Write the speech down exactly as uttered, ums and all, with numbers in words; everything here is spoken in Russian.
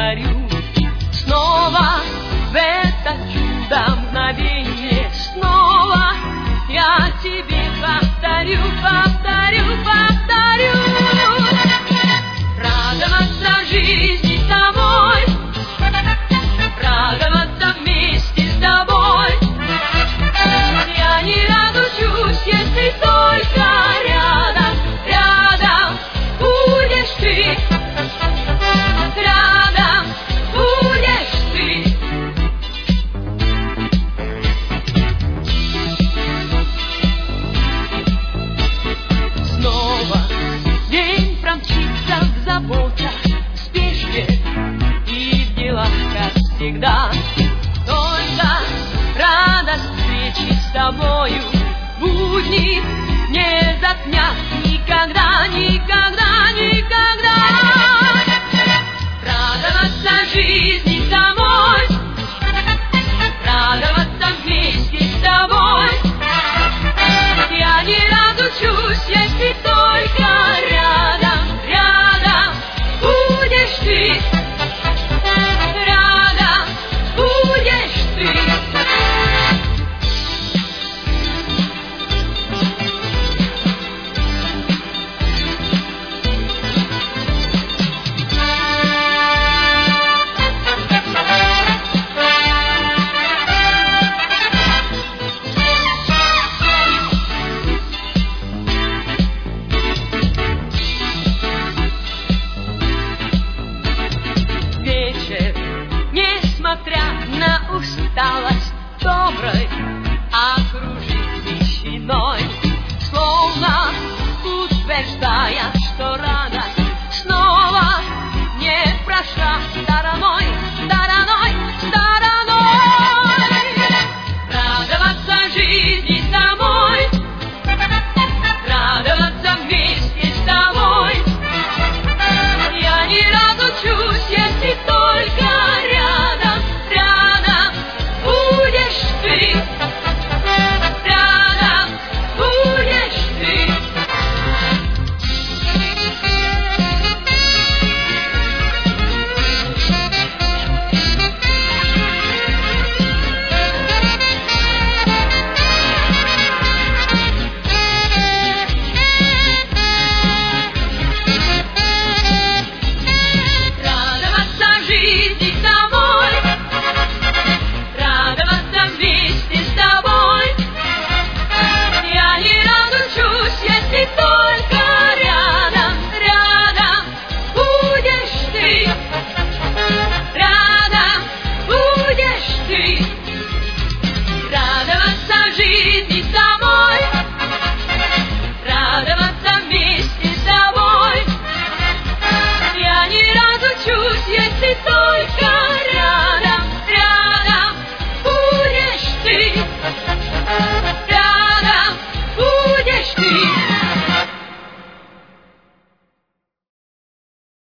повторю снова в это чудо мгновенье. Снова я тебе повторю, повторю, повторю. Радоваться жизни с тобой, радоваться вместе с тобой. Я не разучусь, если только рядом, рядом будешь ты. Рядом будешь ты. Снова день промчится в заботах, в спешке и в делах, как всегда. Только радость встречи с тобою будни не затмят никогда, никогда, никогда. Радоваться жизни с тобой, радоваться вместе с тобой. Я не разучусь, если только рядом, рядом будешь ты. Рядом будешь ты. Несмотря на усталость, доброй окружит тишиной, словно утверждая, что